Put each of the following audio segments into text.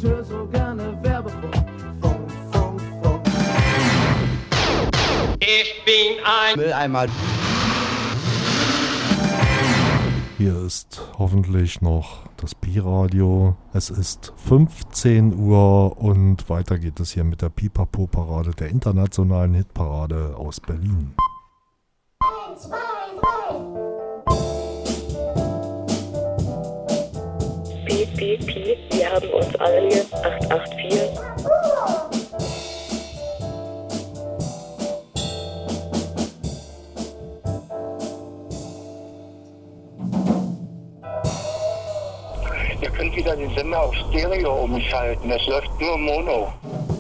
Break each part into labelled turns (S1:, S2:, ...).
S1: Ich höre so gerne Werbefunk.
S2: Ich bin ein Mülleimer.
S3: Hier ist hoffentlich noch das Pi-Radio. Es ist 15 Uhr und weiter geht es hier mit der Pipapo-Parade, der internationalen Hitparade aus Berlin.
S4: 1, 2, 3.
S5: Piep, piep, piep, wir haben uns alle hier. 884.
S6: Ihr könnt wieder den Sender auf Stereo umschalten. Es läuft nur Mono.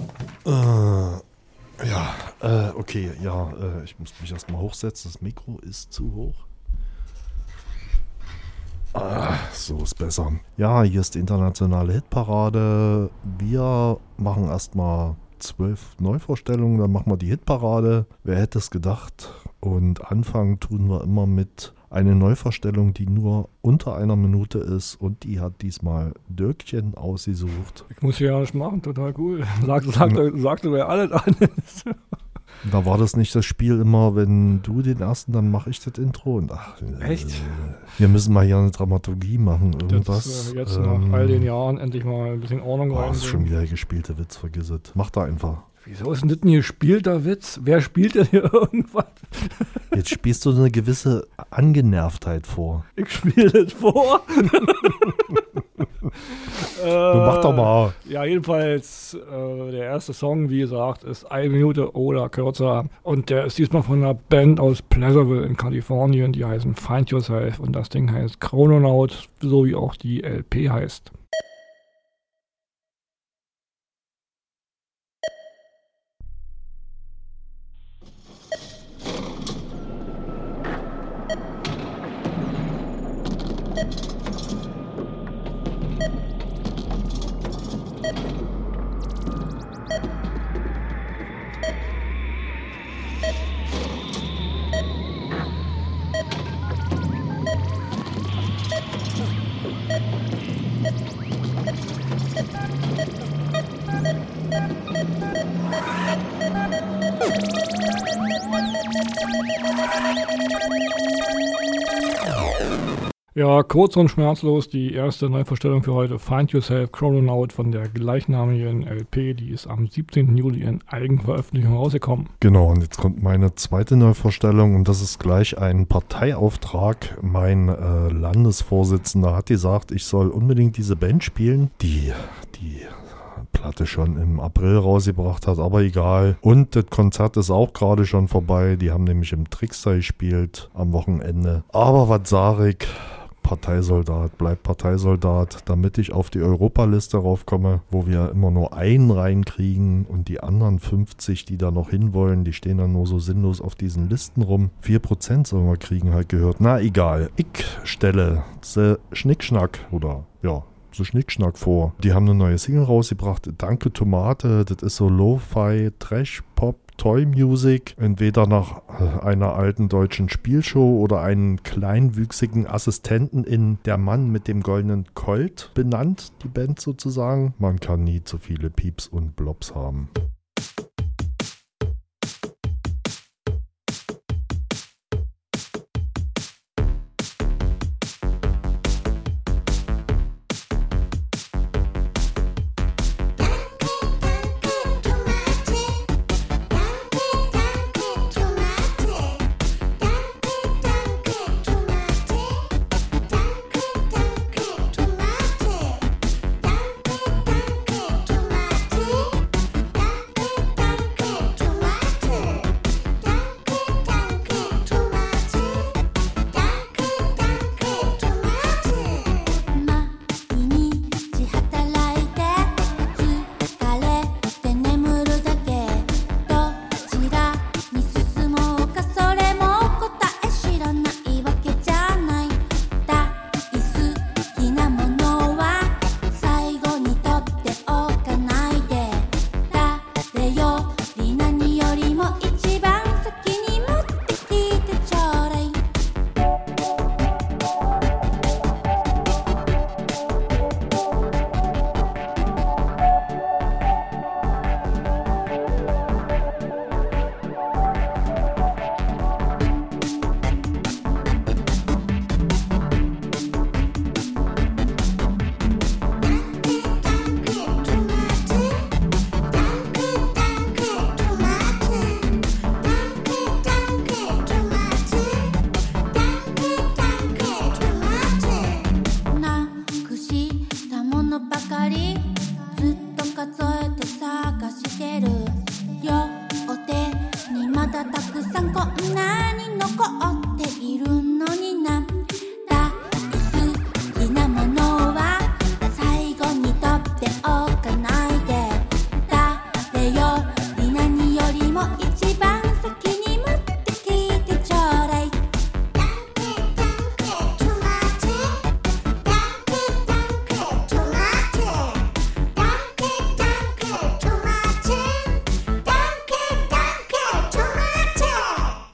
S3: Ich muss mich erstmal hochsetzen. Das Mikro ist zu hoch. So ist besser. Ja, hier ist die internationale Hitparade. Wir machen erstmal 12 Neuvorstellungen, dann machen wir die Hitparade. Wer hätte es gedacht? Und anfangen tun wir immer mit einer Neuvorstellung, die nur unter einer Minute ist, und die hat diesmal Dirkchen ausgesucht.
S7: Ich muss hier ja nicht machen, total cool. Sagt mir alles an.
S3: Da war das nicht das Spiel immer, wenn du den ersten, dann mache ich das Intro. Und
S7: Echt?
S3: Wir müssen mal hier eine Dramaturgie machen, irgendwas.
S7: Das, jetzt nach all den Jahren endlich mal ein bisschen Ordnung rein.
S3: Das ist schon wieder der gespielte Witz, vergiss es. Mach da einfach.
S7: Wieso ist denn das ein gespielter Witz? Wer spielt denn hier irgendwas?
S3: Jetzt spielst du eine gewisse Angenervtheit vor.
S7: Ich spiele das vor.
S3: Mach doch mal.
S7: Ja, jedenfalls, der erste Song, wie gesagt, ist 1 Minute oder kürzer. Und der ist diesmal von einer Band aus Pleasantville in Kalifornien. Die heißen Find Yourself. Und das Ding heißt Chrononaut, so wie auch die LP heißt. Ja, kurz und schmerzlos die erste Neuvorstellung für heute, Find Yourself, Chrononaut von der gleichnamigen LP, die ist am 17. Juli in Eigenveröffentlichung rausgekommen.
S3: Genau, und jetzt kommt meine zweite Neuvorstellung und das ist gleich ein Parteiauftrag. Mein Landesvorsitzender hat gesagt, ich soll unbedingt diese Band spielen, die Platte schon im April rausgebracht hat, aber egal. Und das Konzert ist auch gerade schon vorbei, die haben nämlich im Trickster gespielt am Wochenende. Aber was sag ich? Parteisoldat, bleib Parteisoldat, damit ich auf die Europaliste raufkomme, wo wir immer nur einen reinkriegen und die anderen 50, die da noch hinwollen, die stehen dann nur so sinnlos auf diesen Listen rum. 4% sollen wir kriegen, halt gehört. Na egal, ich stelle The Schnickschnack oder ja, so Schnickschnack vor. Die haben eine neue Single rausgebracht, Danke Tomate, das ist so Lo-Fi, Trash, Pop, Toy Music, entweder nach einer alten deutschen Spielshow oder einen kleinwüchsigen Assistenten in Der Mann mit dem goldenen Colt benannt, die Band sozusagen. Man kann nie zu viele Pieps und Blobs haben.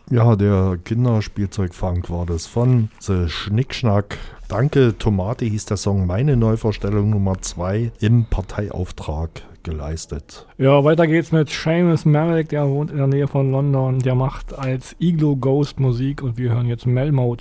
S3: Ja, der Kinderspielzeug-Funk war das von The Schnickschnack. Danke, Tomate hieß der Song, meine Neuvorstellung Nummer 2 im Parteiauftrag geleistet.
S7: Ja, weiter geht's mit Seamus Merrick, der wohnt in der Nähe von London. Der macht als Igloo Ghost Musik und wir hören jetzt Melmode.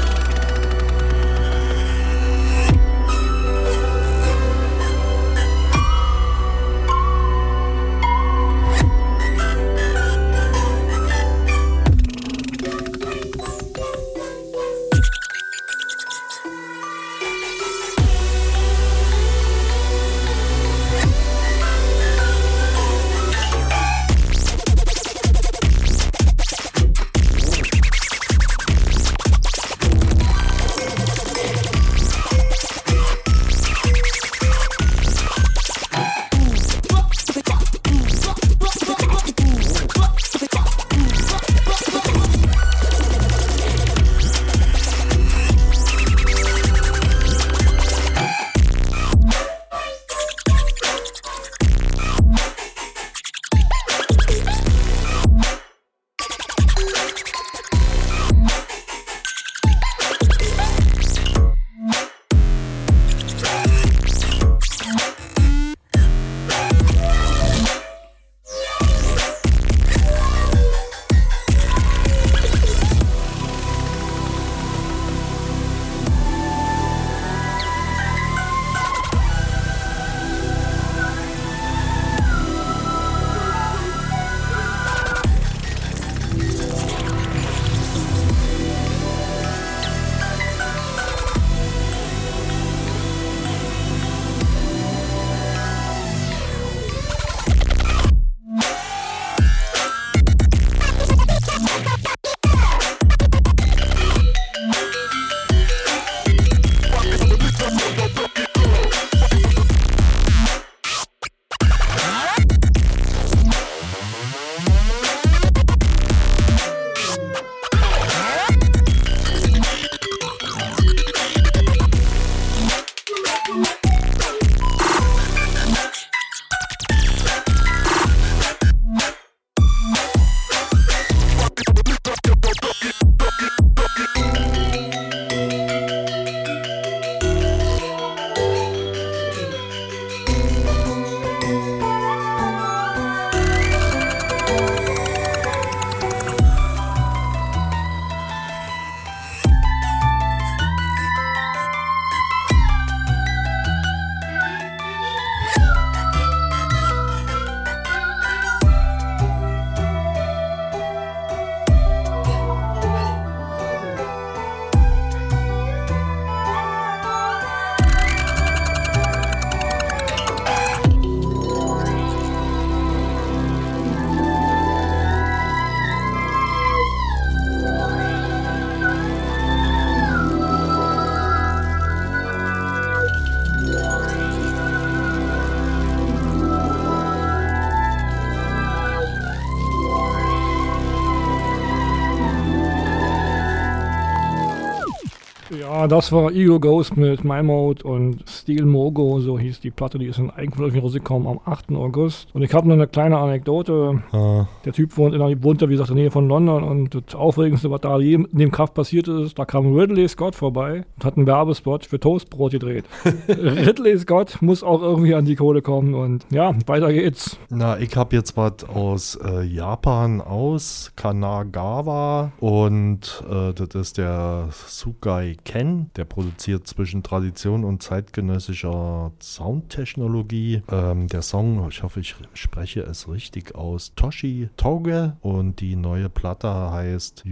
S7: Ja, das war Igloo Ghost mit Melmode und Steel Mogo, so hieß die Platte, die ist in Eigenveröffentlichung rausgekommen am 8. August. Und ich habe noch eine kleine Anekdote. Der Typ wohnt da, wie gesagt, in der Nähe von London und das Aufregendste, was da in dem Kaff passiert ist, da kam Ridley Scott vorbei und hat einen Werbespot für Toastbrot gedreht. Ridley Scott muss auch irgendwie an die Kohle kommen und ja, weiter geht's.
S3: Na, ich habe jetzt was aus Japan, aus Kanagawa und das ist der Sugai Ken, der produziert zwischen Tradition und zeitgenössischer Soundtechnologie. Der Song, ich hoffe, ich spreche es richtig aus, Toshi Toge, und die neue Platte heißt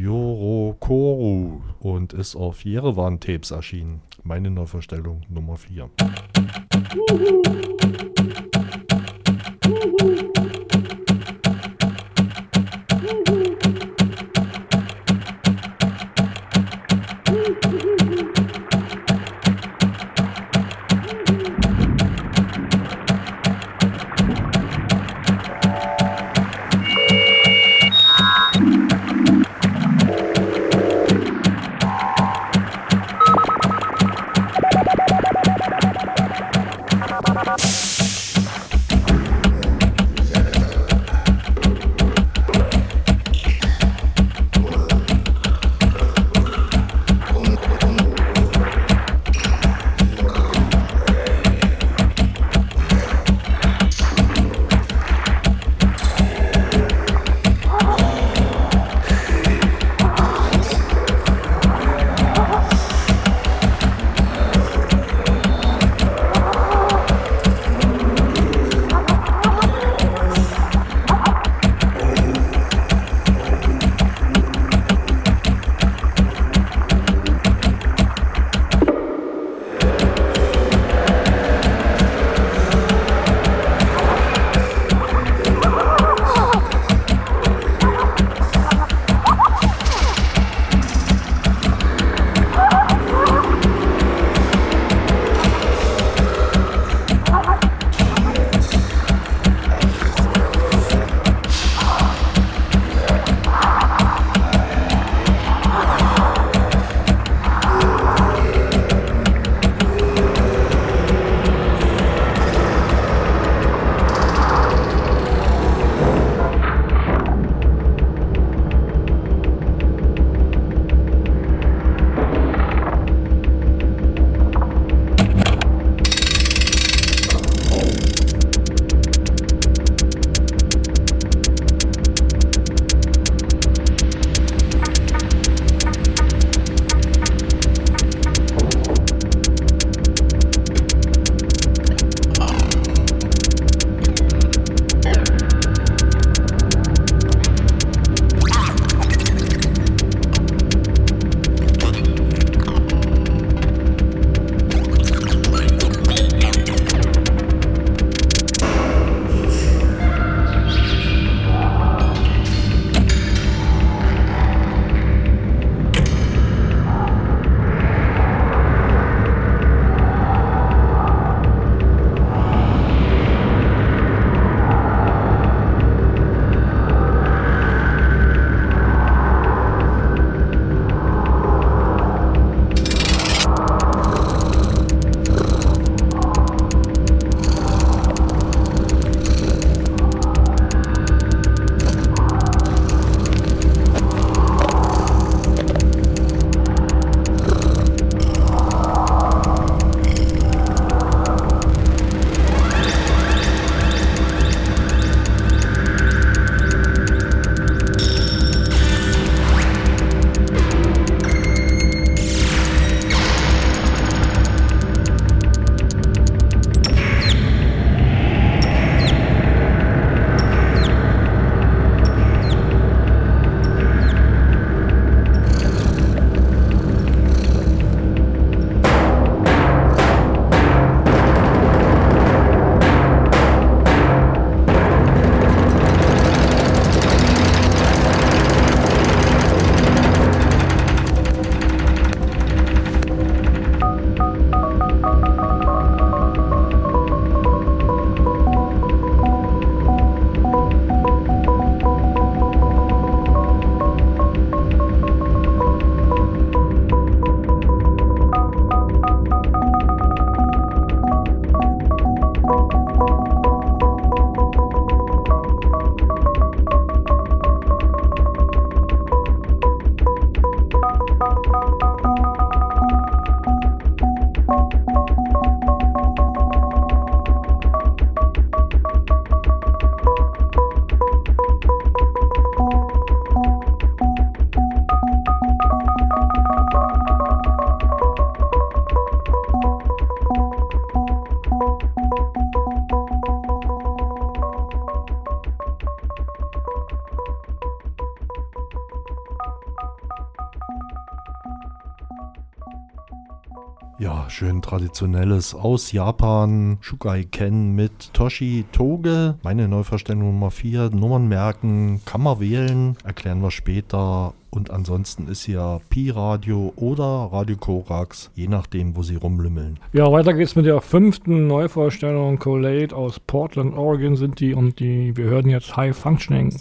S3: Yorokoru und ist auf Yerevan Tapes erschienen. Meine Neuvorstellung Nummer 4. schön traditionelles aus Japan. Shukai Ken mit Toshi Toge. Meine Neuverstellung Nummer 4. Nummern merken, kann man wählen. Erklären wir später. Und ansonsten ist hier Pi-Radio oder Radio Korax, je nachdem, wo sie rumlümmeln.
S7: Ja, weiter geht's mit der 5. Neuvorstellung. Collate aus Portland, Oregon sind die und wir hören jetzt High Functioning.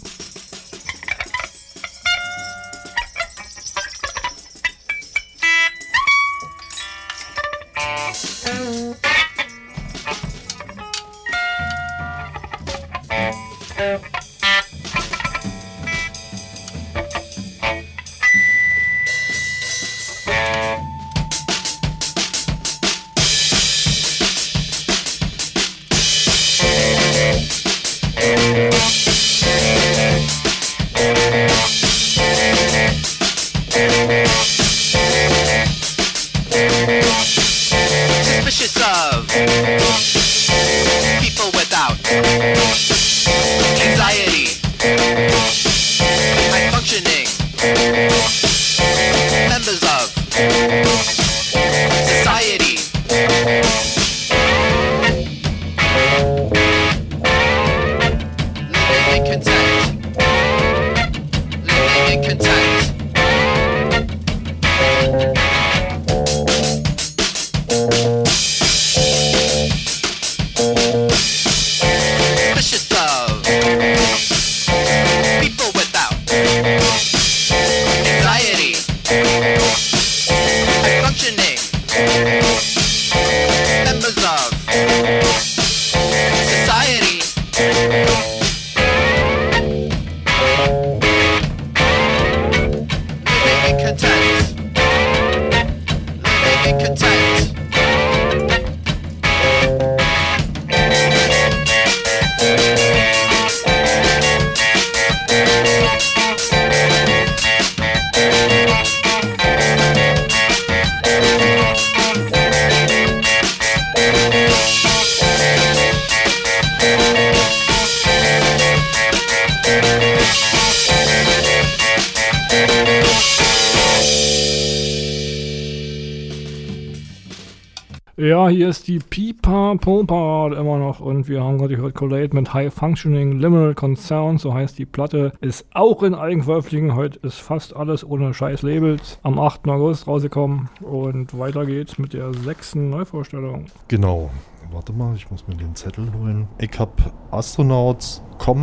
S7: Ja, hier ist die Pipa Popa immer noch und wir haben gerade gehört Collate mit High Functioning Liminal Concern, so heißt die Platte, ist auch in Eigenveröffentlichung. Heute ist fast alles ohne scheiß Labels. Am 8. August rausgekommen und weiter geht's mit der 6. Neuvorstellung.
S3: Genau, warte mal, ich muss mir den Zettel holen. Ich habe Astronauts,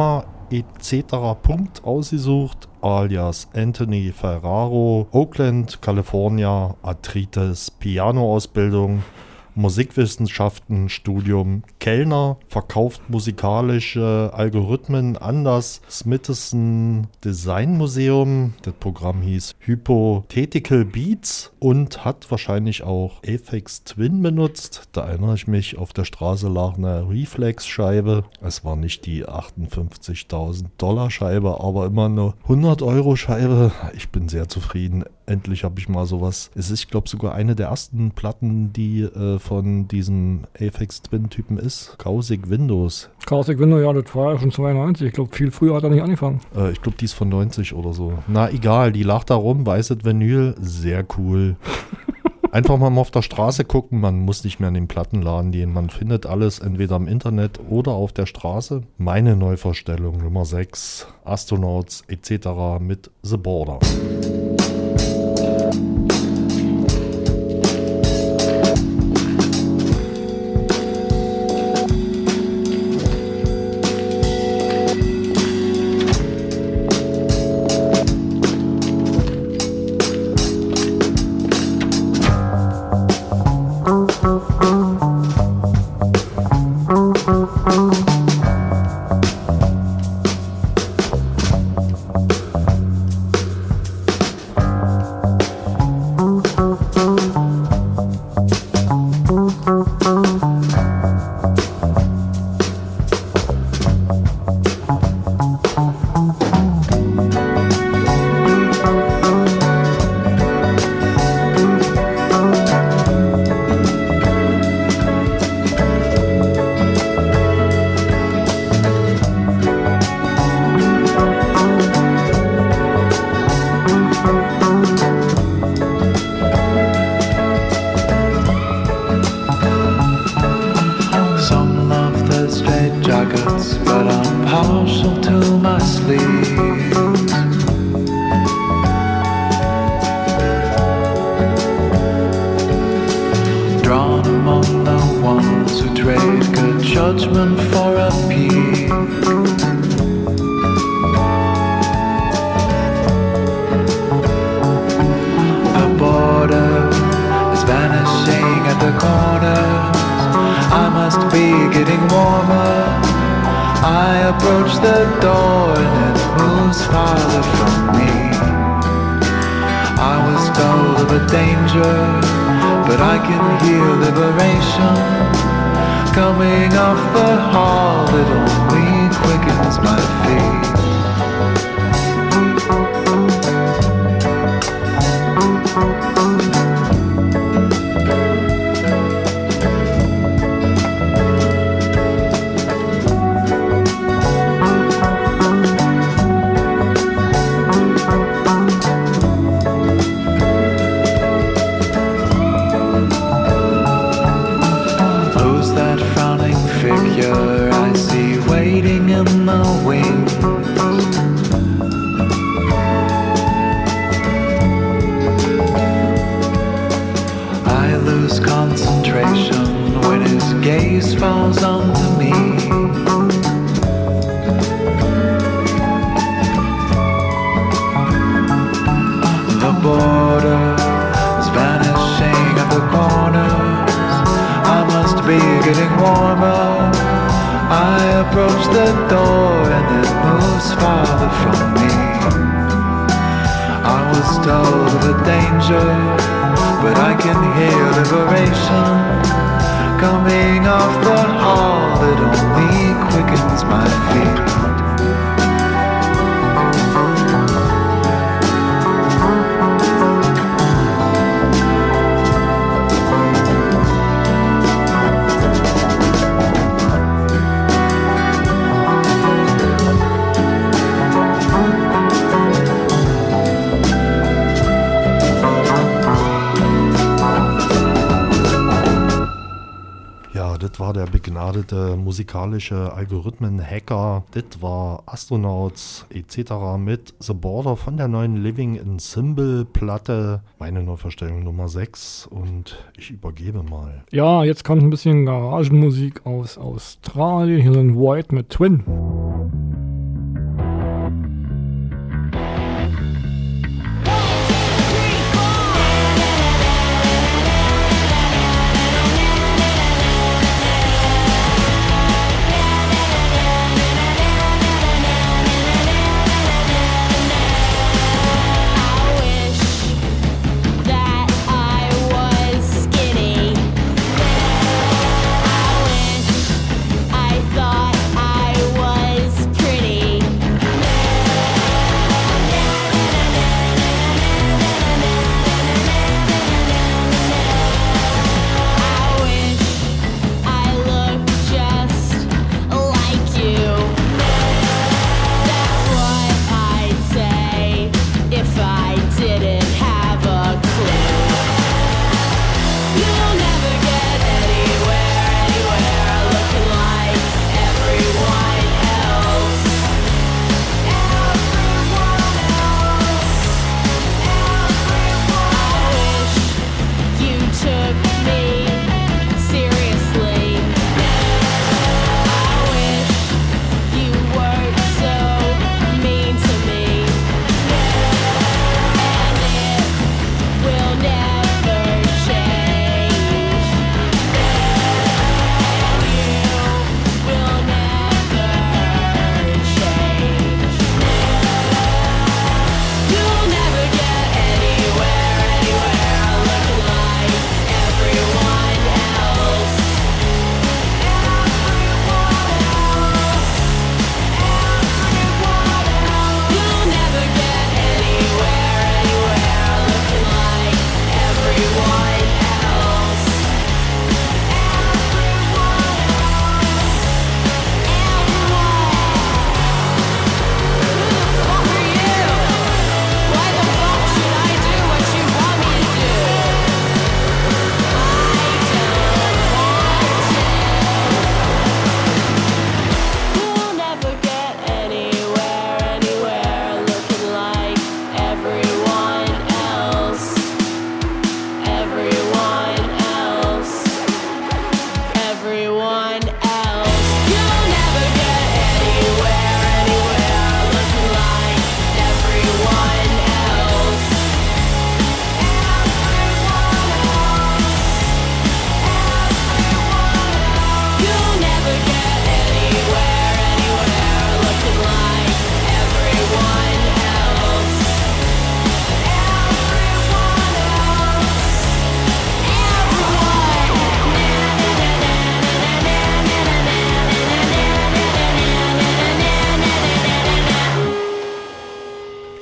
S3: etc. Punkt ausgesucht, alias Anthony Ferraro, Oakland, California, Arthritis, Pianoausbildung, Musikwissenschaften, Studium, Kellner, verkauft musikalische Algorithmen an das Smithson Design Museum. Das Programm hieß Hypothetical Beats und hat wahrscheinlich auch Aphex Twin benutzt. Da erinnere ich mich, auf der Straße lag eine Reflex-Scheibe. Es war nicht die $58.000 Scheibe, aber immer eine 100 € Scheibe. Ich bin sehr zufrieden. Endlich habe ich mal sowas. Es ist, ich glaube, sogar eine der ersten Platten, die von diesem Aphex Twin-Typen ist. Caustic Windows.
S7: Caustic Windows, ja, das war ja schon 92. Ich glaube, viel früher hat er nicht angefangen.
S3: Ich glaube, die ist von 90 oder so. Na, egal, die lag da rum, weißes Vinyl, sehr cool. Einfach mal auf der Straße gucken, man muss nicht mehr in den Plattenladen gehen. Man findet alles entweder im Internet oder auf der Straße. Meine Neuvorstellung Nummer 6, Astronauts etc. mit The Border.
S8: judgment for a peak. The border is vanishing at the corners. I must be getting warmer. I approach the door and it moves farther from me. I was told of a danger, but I can hear liberation coming off the hall that only quickens my feet. I see waiting in the wings. I lose concentration when his gaze falls onto me. The border is vanishing at the corners. I must be getting warmer. I approach the door and it moves farther from me. I was told of a danger, but I can hear liberation coming off the hall that only quickens my feet.
S3: Das war der begnadete musikalische Algorithmen-Hacker. Das war Astronauts etc. mit The Border von der neuen Living in Symbol-Platte. Meine Neuverstellung Nummer 6 und ich übergebe mal.
S7: Ja, jetzt kommt ein bisschen Garagenmusik aus Australien. Hier sind White mit Twin.
S9: I thought I was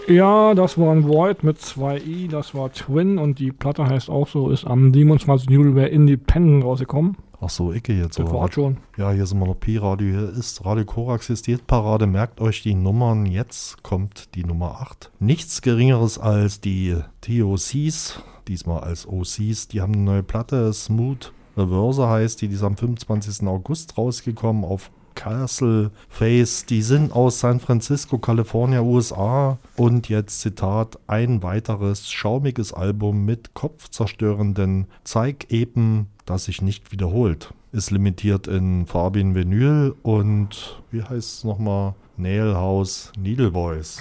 S7: Ja, das war ein Void mit 2i, das war Twin und die Platte heißt auch so, ist am 27. Juli bei Independent rausgekommen.
S3: Ach so, Icke jetzt.
S7: Das war schon.
S3: Ja, hier sind wir noch Pi-Radio. Hier ist Radio Korax, hier ist die Hitparade. Merkt euch die Nummern. Jetzt kommt die Nummer 8. Nichts Geringeres als die TOCs, diesmal als OCs. Die haben eine neue Platte, Smooth Reverse heißt die. Die ist am 25. August rausgekommen auf Castle Face. Die sind aus San Francisco, Kalifornien, USA. Und jetzt Zitat, ein weiteres schaumiges Album mit kopfzerstörenden Zeigepen, das sich nicht wiederholt. Ist limitiert in farbigen Vinyl und wie heißt es nochmal? Nail House Needle Voice.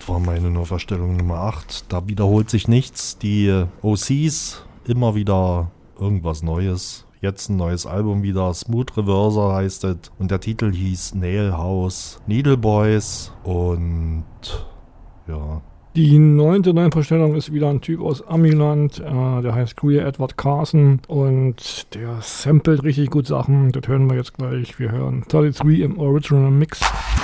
S3: war meine Neuverstellung Nummer 8. Da wiederholt sich nichts. Die OCs, immer wieder irgendwas Neues. Jetzt ein neues Album wieder, Smooth Reverser heißt es. Und der Titel hieß Nail House, Needle Boys. Und ja.
S7: Die 9. Neuverstellung ist wieder ein Typ aus Amiland, der heißt Queer Edward Carson und der samplet richtig gut Sachen. Das hören wir jetzt gleich. Wir hören 33 im Original Mix.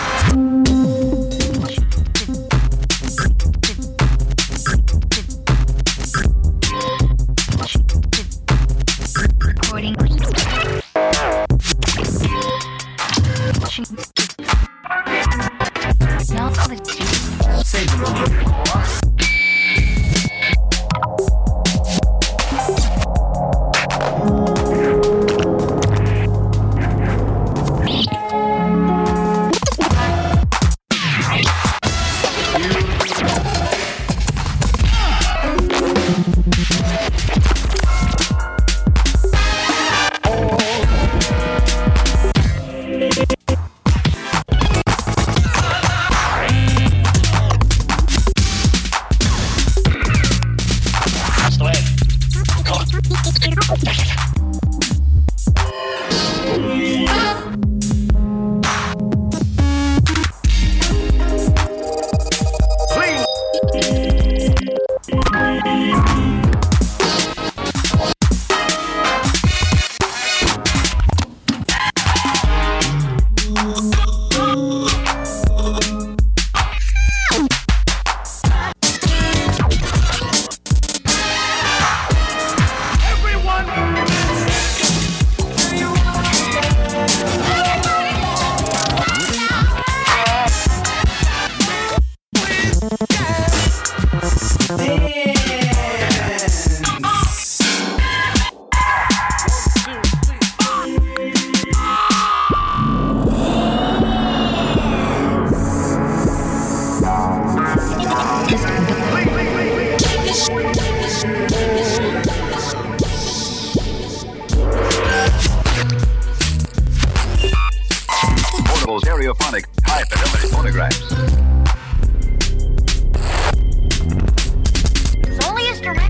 S9: Stereophonic high-fidelity phonographs.
S4: Solely instrument.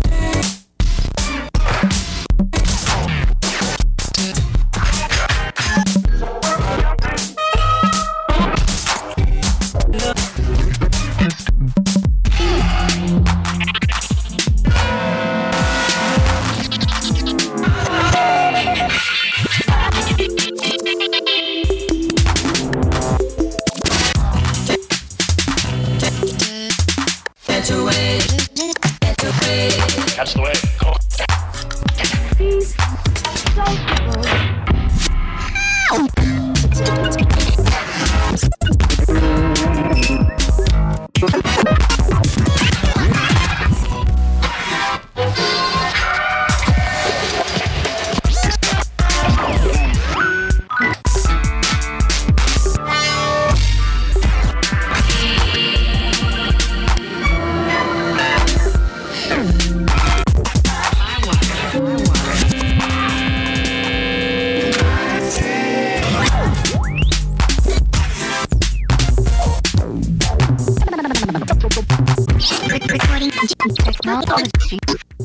S6: That's the way.
S4: Recording technology.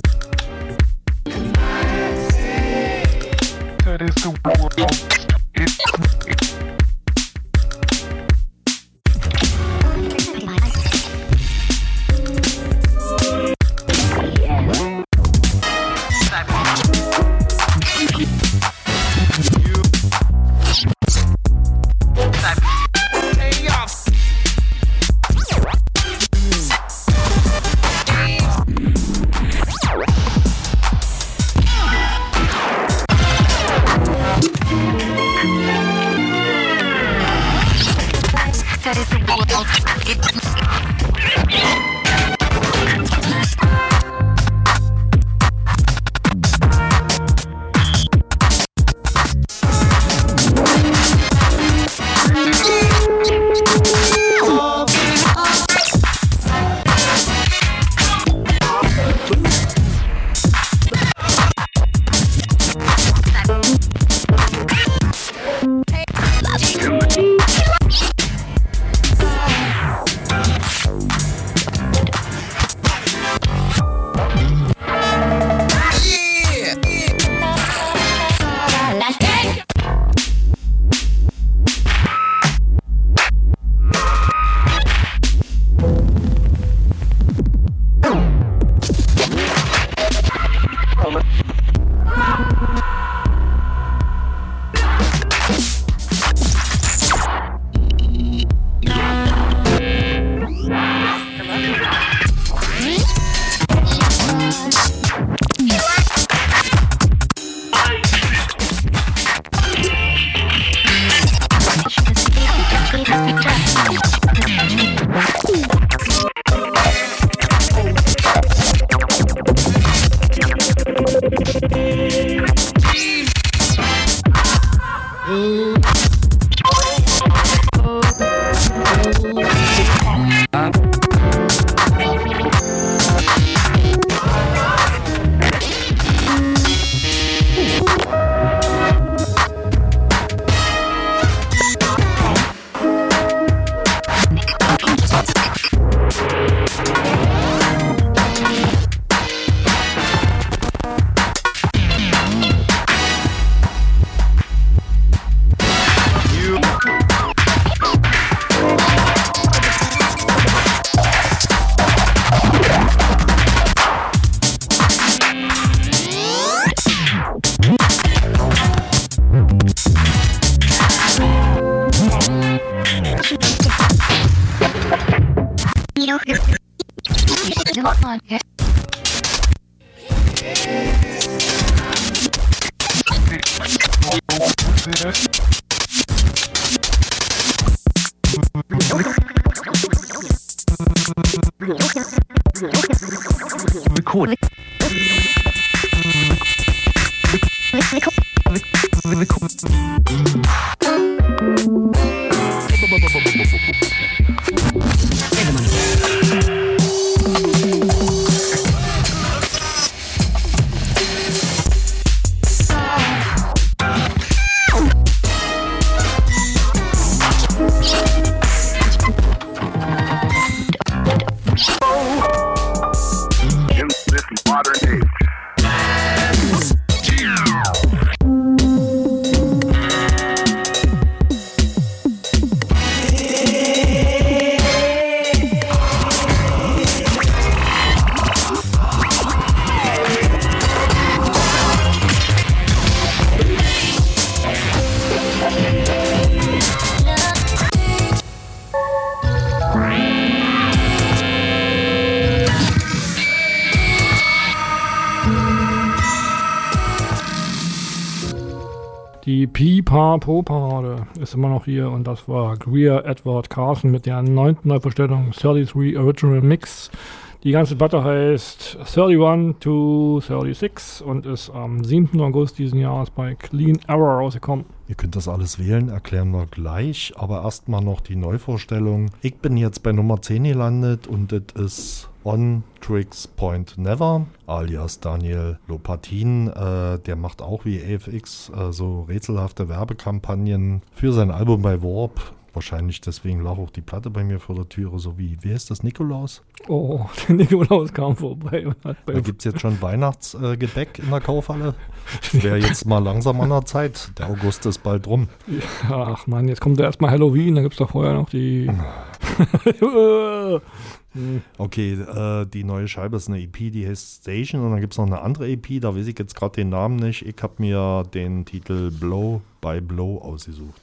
S8: That is the world.
S4: Podcast.
S8: Record.
S9: In this modern age.
S7: Die Pipa-Po-Parade ist immer noch hier und das war Greer Edward Carson mit der 9. Neuverstellung 33 Original Mix. Die ganze Platte heißt 31 to 36 und ist am 7. August diesen Jahres bei Clean Error rausgekommen.
S3: Ihr könnt das alles wählen, erklären wir gleich, aber erstmal noch die Neuvorstellung. Ich bin jetzt bei Nummer 10 gelandet und das ist On Tricks Point Never, alias Daniel Lopatin. Der macht auch wie AFX so rätselhafte Werbekampagnen für sein Album bei Warp. Wahrscheinlich deswegen lag auch die Platte bei mir vor der Türe, so wie heißt das, Nikolaus?
S7: Oh, der Nikolaus kam vorbei. Und hat
S3: Da gibt es jetzt schon Weihnachtsgebäck in der Kaufhalle. Wäre jetzt mal langsam an der Zeit. Der August ist bald rum.
S7: Ja, ach man, jetzt kommt ja erstmal Halloween, da gibt es doch vorher noch die...
S3: Okay, die neue Scheibe ist eine EP, die heißt Station, und dann gibt es noch eine andere EP, da weiß ich jetzt gerade den Namen nicht. Ich habe mir den Titel Blow by Blow ausgesucht.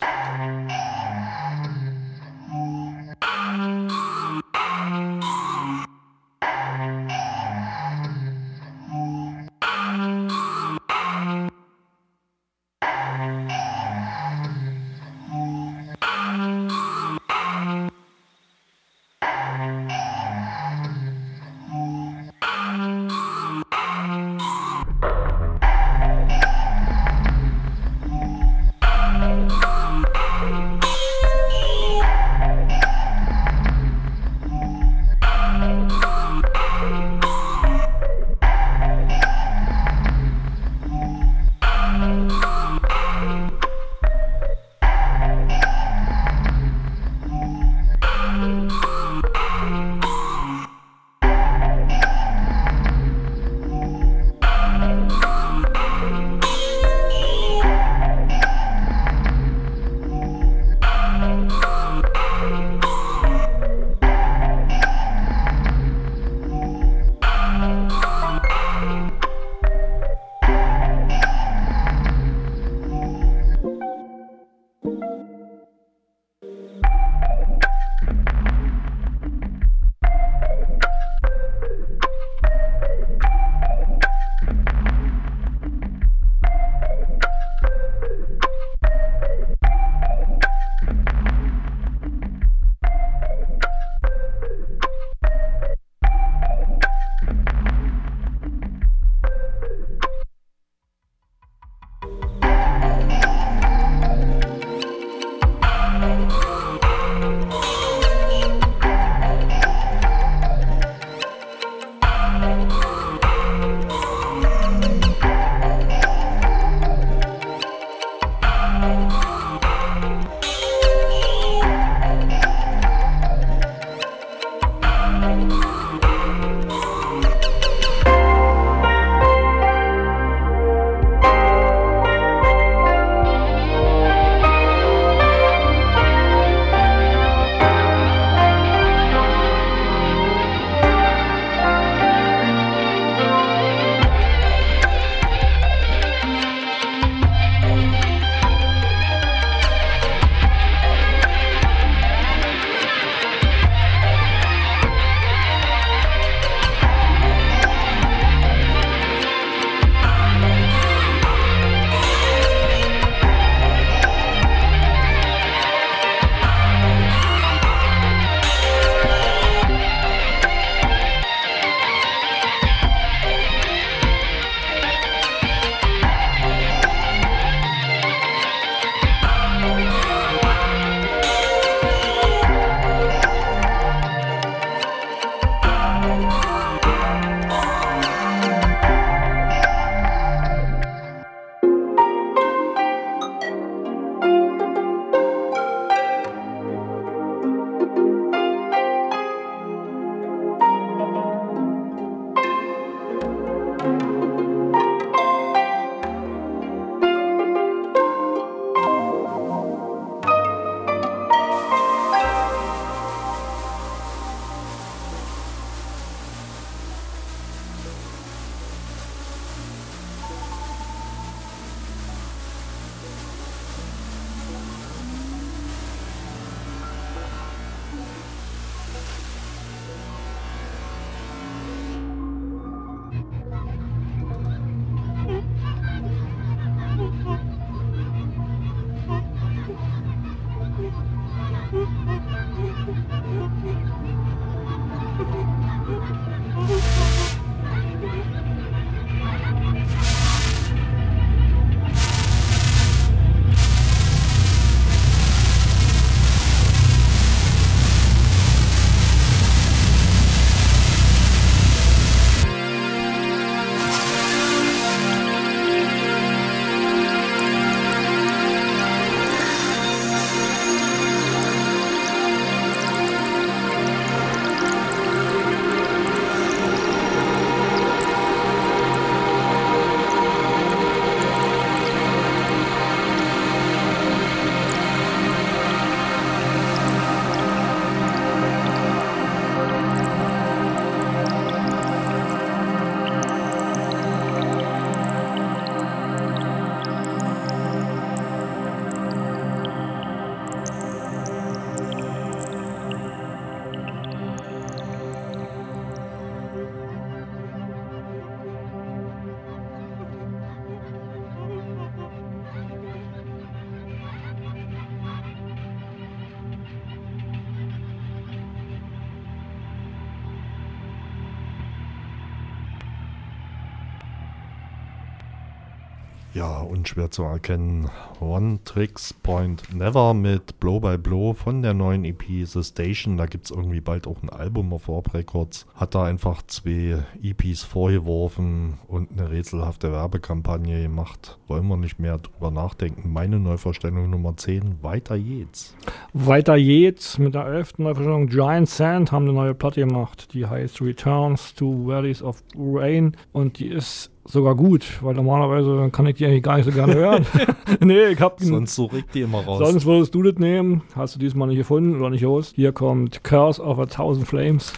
S3: Ja, unschwer zu erkennen. One Tricks Point Never mit Blow by Blow von der neuen EP The Station. Da gibt es irgendwie bald auch ein Album auf Warp Records. Hat da einfach 2 EPs vorgeworfen und eine rätselhafte Werbekampagne gemacht. Wollen wir nicht mehr drüber nachdenken. Meine Neuvorstellung Nummer 10. Weiter geht's.
S7: Weiter geht's mit der 11. Neuvorstellung. Giant Sand haben eine neue Platte gemacht. Die heißt Returns to Valleys of Rain. Und die ist sogar gut, weil normalerweise kann ich die eigentlich gar nicht so gerne hören. Nee, ich hab
S3: sonst so regt die immer raus.
S7: Sonst würdest du das nehmen. Hast du diesmal nicht gefunden oder nicht los. Hier kommt Curse of a Thousand Flames.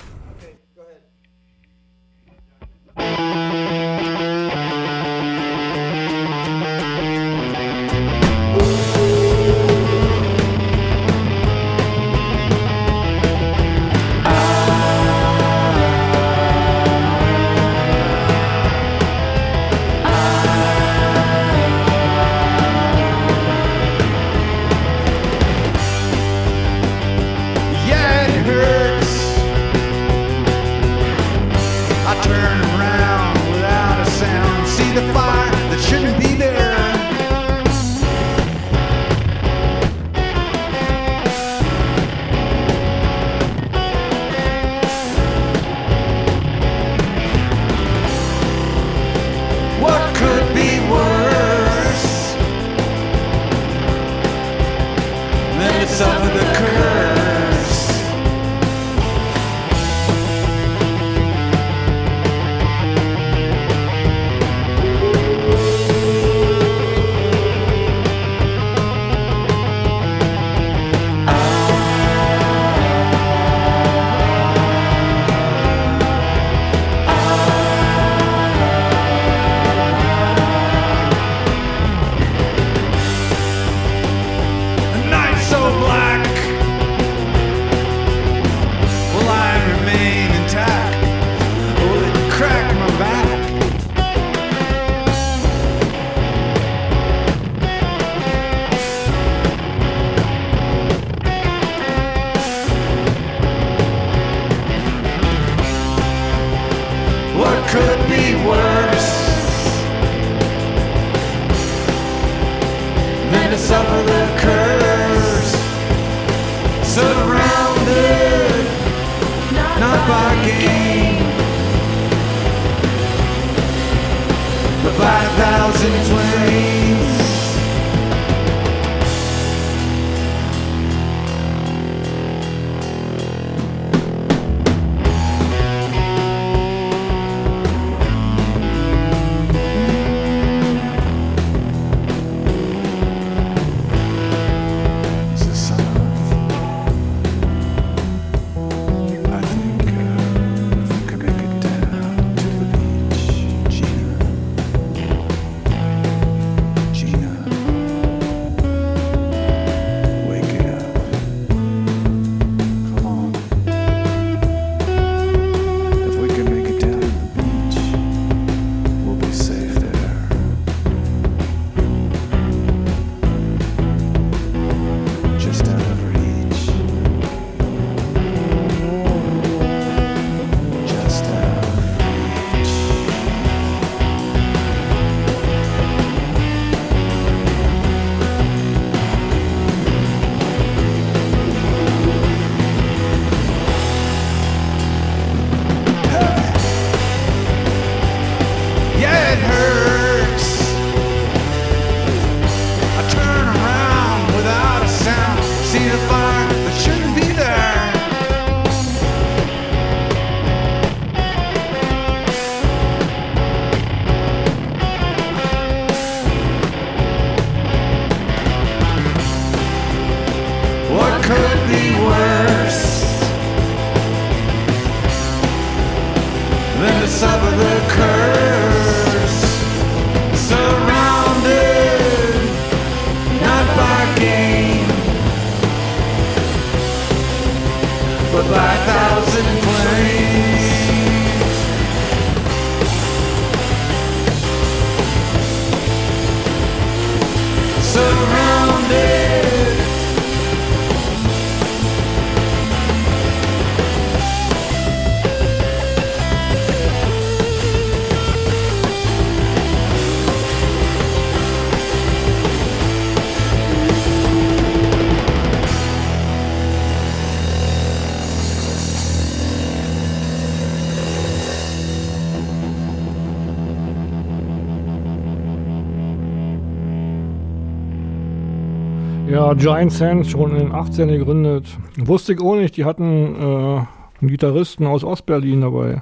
S7: Ja, Giant Sand, schon in den 18 gegründet. Wusste ich auch nicht, die hatten einen Gitarristen aus Ostberlin dabei.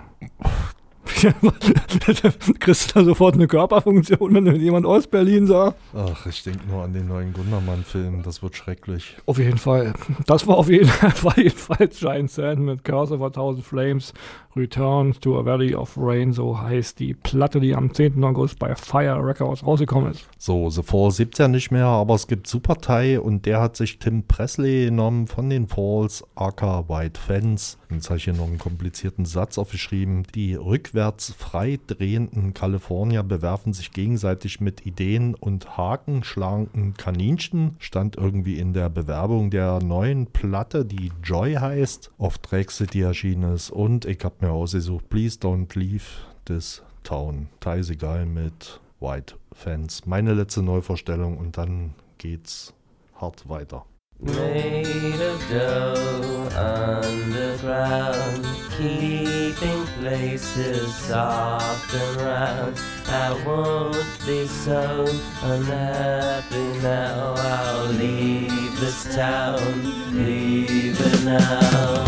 S7: Kriegst du da sofort eine Körperfunktion, wenn jemand Ostberlin sagt?
S3: Ach, ich denke nur an den neuen Gundermann-Film, das wird schrecklich.
S7: Auf jeden Fall. Das war auf jeden Fall Giant Sand mit Curse of a Thousand Flames, Return to a Valley of Rain, so heißt die Platte, die am 10. August bei Fire Records rausgekommen ist.
S3: So, The Falls gibt's ja nicht mehr, aber es gibt Supertei und der hat sich Tim Presley genommen von den Falls, aka White Fence. Jetzt habe ich hier noch einen komplizierten Satz aufgeschrieben. Die rückwärts frei drehenden Kalifornier bewerfen sich gegenseitig mit Ideen und hakenschlagenden Kaninchen. Stand irgendwie in der Bewerbung der neuen Platte, die Joy heißt, auf Drag City erschienen ist. Und ich habe mir ausgesucht, Please Don't Leave This Town. Teils egal mit White Fence. Meine letzte Neuvorstellung und dann geht's hart weiter.
S10: Made of dough underground, keeping places soft and round. I won't be so unhappy now. I'll leave this town, leave it now.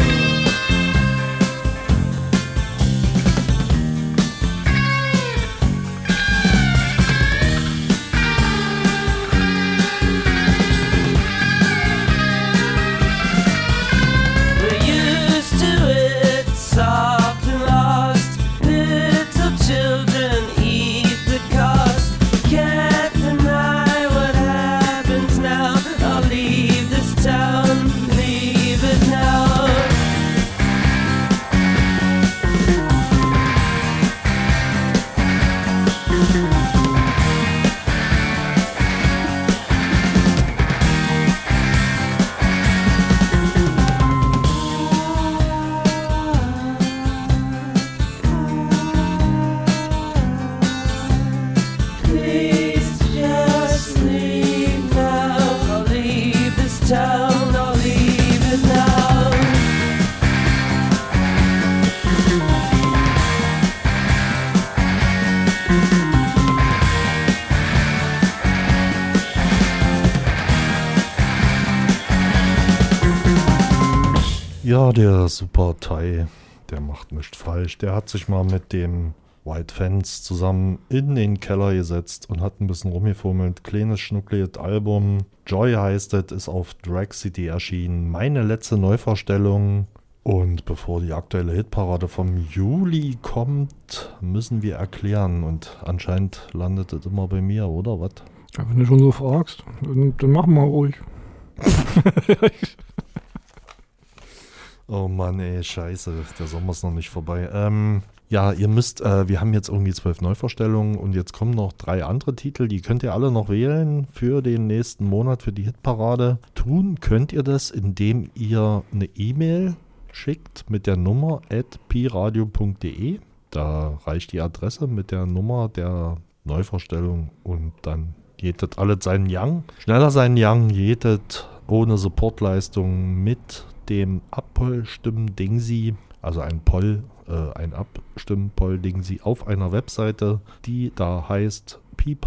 S3: Ja, der Supertei, der macht nichts falsch. Der hat sich mal mit dem White Fence zusammen in den Keller gesetzt und hat ein bisschen rumgefummelt. Kleines, schnuckliges Album. Joy heißt es, ist auf Drag City erschienen. Meine letzte Neuvorstellung. Und bevor die aktuelle Hitparade vom Juli kommt, müssen wir erklären. Und anscheinend landet es immer bei mir, oder was?
S7: Ja, wenn du schon so fragst, dann machen wir ruhig.
S3: Oh Mann, ey, scheiße, der Sommer ist noch nicht vorbei. Ja, ihr müsst, wir haben jetzt irgendwie 12 Neuvorstellungen und jetzt kommen noch 3 andere Titel, die könnt ihr alle noch wählen für den nächsten Monat, für die Hitparade. Tun könnt ihr das, indem ihr eine E-Mail schickt mit der Nummer @piradio.de. Da reicht die Adresse mit der Nummer der Neuvorstellung und dann geht das alles seinen Gang. Schneller seinen Gang, geht das ohne Supportleistung mit dem Abstimmen-Dingsi, also ein Abstimmen-Dingsi auf einer Webseite, die da heißt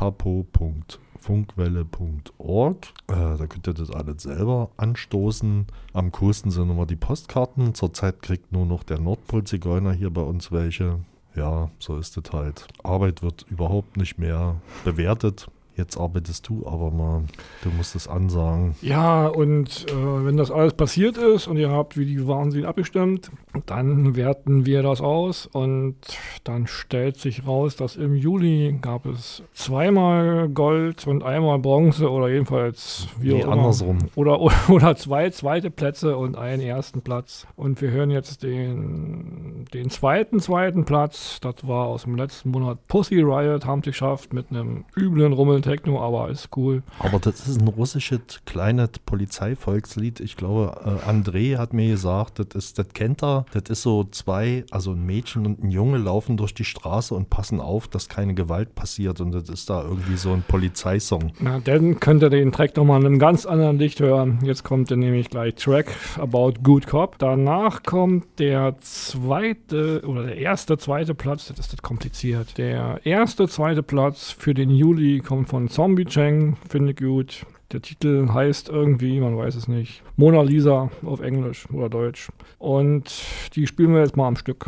S3: pipapo.funkwelle.org. Da könnt ihr das alles selber anstoßen. Am coolsten sind immer die Postkarten. Zurzeit kriegt nur noch der Nordpol-Zigeuner hier bei uns welche. Ja, so ist es halt. Arbeit wird überhaupt nicht mehr bewertet. Jetzt arbeitest du aber mal, du musst es ansagen.
S7: Ja, und wenn das alles passiert ist und ihr habt wie die Wahnsinn abgestimmt, dann werten wir das aus und dann stellt sich raus, dass im Juli gab es 2-mal Gold und 1-mal Bronze oder jedenfalls
S3: andersrum.
S7: Oder 2 zweite Plätze und einen ersten Platz. Und wir hören jetzt den zweiten Platz, das war aus dem letzten Monat Pussy Riot, haben sie geschafft mit einem üblen Rummel Techno, aber ist cool.
S3: Aber das ist ein russisches kleines Polizeivolkslied. Ich glaube, André hat mir gesagt, das kennt er. Das ist so 2, also ein Mädchen und ein Junge laufen durch die Straße und passen auf, dass keine Gewalt passiert. Und das ist da irgendwie so ein Polizeisong. Na, dann könnt ihr den Track nochmal in einem ganz anderen Licht hören. Jetzt kommt der nämlich gleich Track About Good Cop. Danach kommt der erste, zweite Platz. Das ist kompliziert. Der erste, zweite Platz für den Juli kommt von Zombie Chang, finde ich gut.
S7: Der Titel heißt irgendwie, man weiß es nicht, Mona Lisa auf Englisch oder Deutsch. Und die spielen wir jetzt mal am Stück.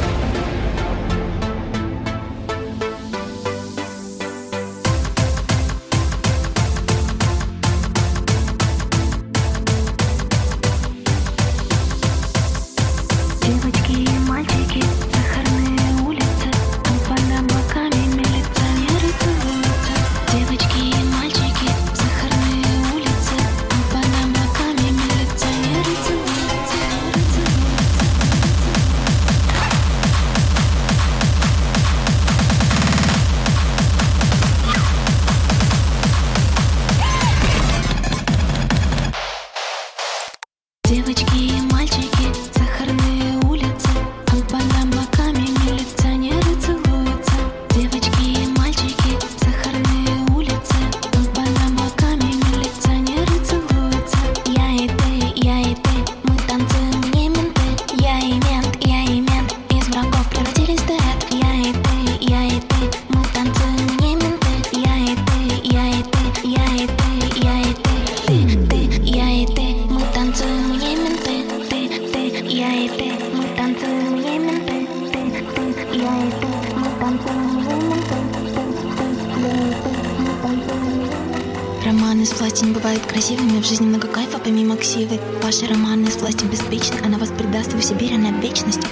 S11: Романы с властью не бывают красивыми, в жизни много кайфа помимо ксивы. Ваши романы с властью беспечны, она вас предаст, вы Сибирь, она вечность.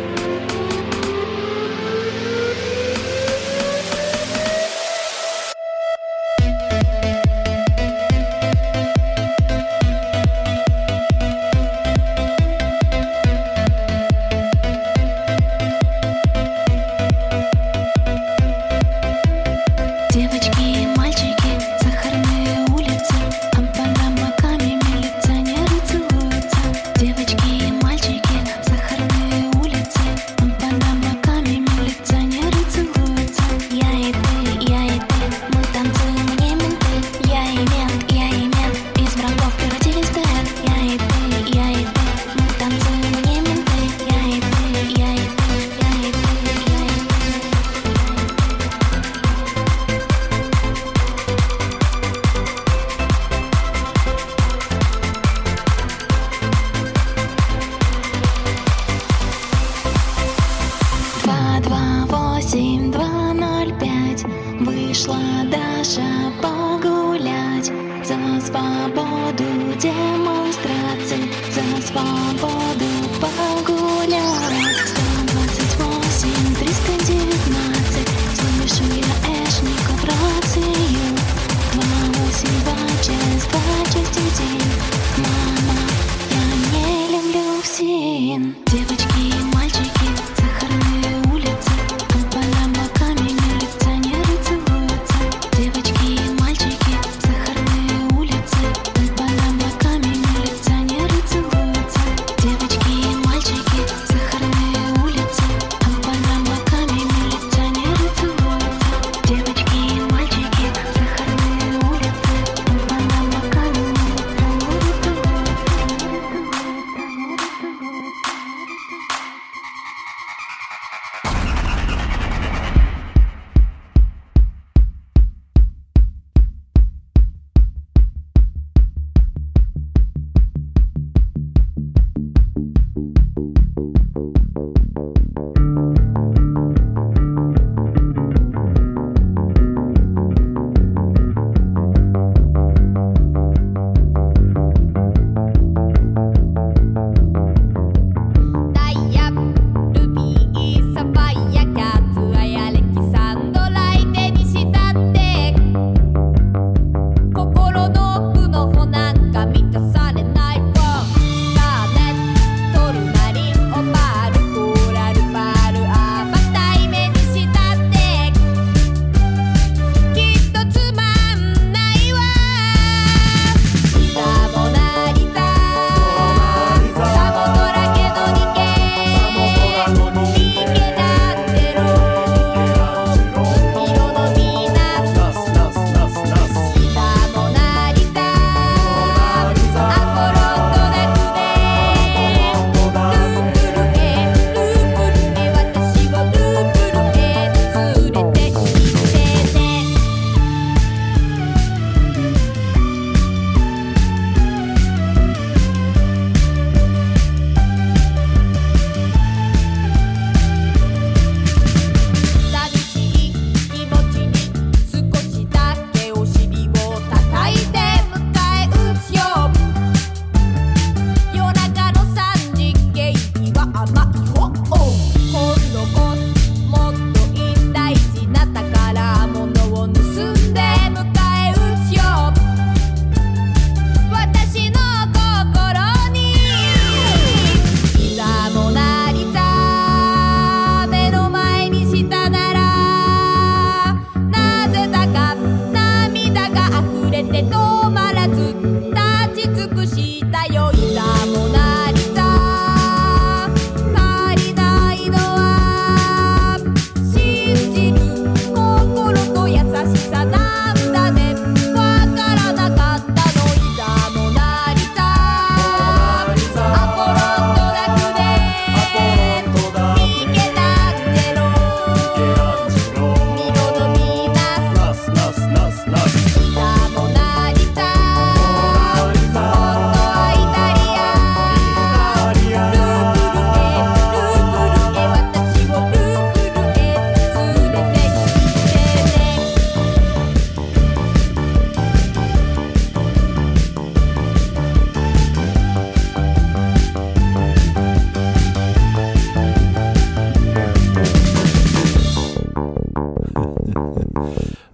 S11: Вышла Даша погулять за свободу демонстраций, за свободу погулять. 128, 319, слышу я Эшников рацию. 282, часть 1. Мама, я не люблю ФСИН. Девочки и мальчики, сахарные улицы, под облаками милиционеры целуются. Девочки и мальчики, сахарные улицы, под облаками милиционеры целуются. Девочки и мальчики, сахарные улицы.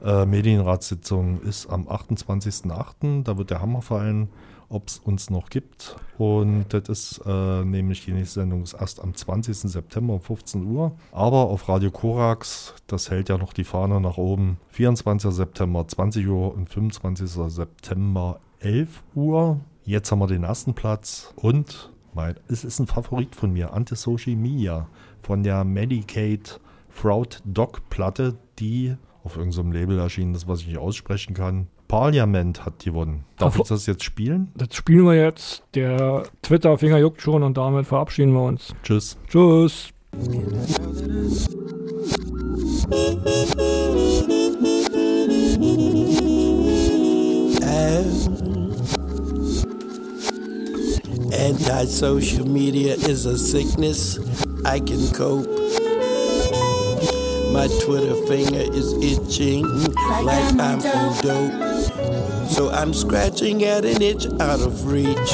S3: Medienratssitzung ist am 28.08. Da wird der Hammer fallen, ob es uns noch gibt. Und das ist nämlich die nächste Sendung ist erst am 20. September um 15 Uhr. Aber auf Radio Korax, das hält ja noch die Fahne nach oben. 24. September 20 Uhr und 25. September 11 Uhr. Jetzt haben wir den ersten Platz und es ist ein Favorit von mir, Anti-Social Media von der Medicaid Fraud Dog Platte, die auf irgendeinem Label erschienen ist, was ich nicht aussprechen kann. Parliament hat gewonnen. Darf ich das jetzt spielen?
S7: Das spielen wir jetzt. Der Twitter-Finger juckt schon und damit verabschieden wir uns.
S3: Tschüss.
S7: Tschüss.
S12: Anti-social media is a sickness. I can cope. My Twitter finger is itching like I'm on dope. So I'm scratching at an itch out of reach.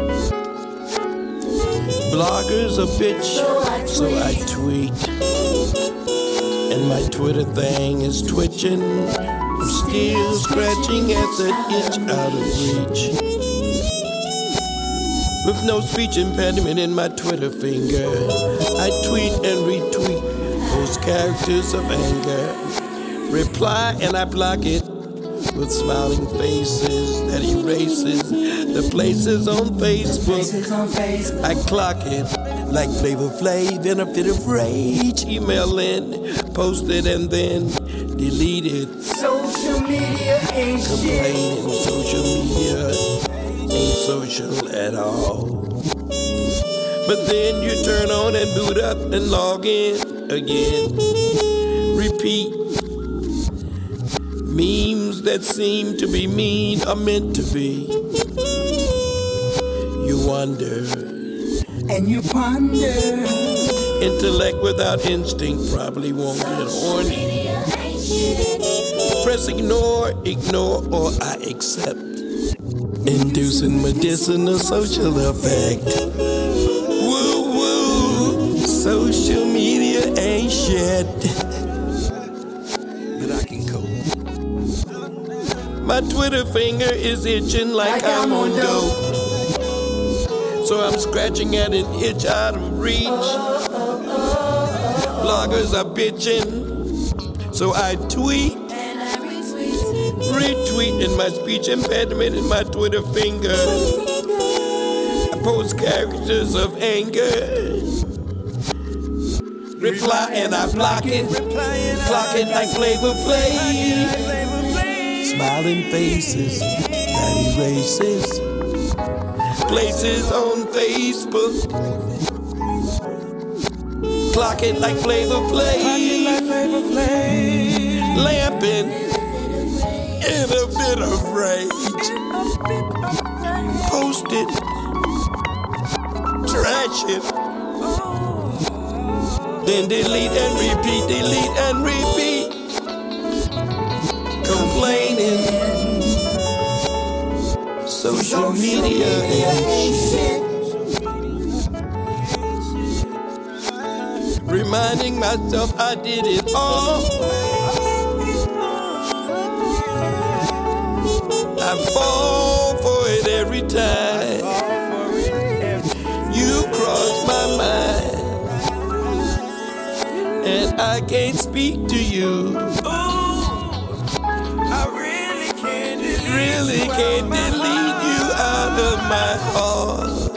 S12: Bloggers a bitch, so I tweet. And my Twitter thing is twitching. I'm still scratching at that itch out of reach. With no speech impediment in my Twitter finger, I tweet and retweet those characters of anger. Reply and I block it with smiling faces that erases the places on Facebook. I clock it like Flavor Flav in a fit of rage. Email in, post it and then delete it.
S13: Social media ain't
S12: complaining. Social media ain't social at all. But then you turn on and boot up and log in again. Repeat. Memes that seem to be mean are meant to be. You wonder
S13: and you ponder.
S12: Intellect without instinct probably won't get horny. Press ignore, or I accept. Inducing medicinal social effect. Woo woo, social media ain't shit. But I can cope. My Twitter finger is itching like I'm on dope. So I'm scratching at an itch out of reach. Bloggers are bitching, so I tweet. Retweet in my speech impediment in my Twitter finger. I post characters of anger. Reply and I block it. Clock it like Flavor Flav. Smiling faces that erases places on Facebook. Clock it like Flavor Flav. Lamping in a bit of rage. Post it. Trash it. Then delete and repeat, delete and repeat. Complaining. Social media ain't shit. Reminding myself I did it all. I fall for it every time. You cross my mind, and I can't speak to you. I really can't delete you out of my heart.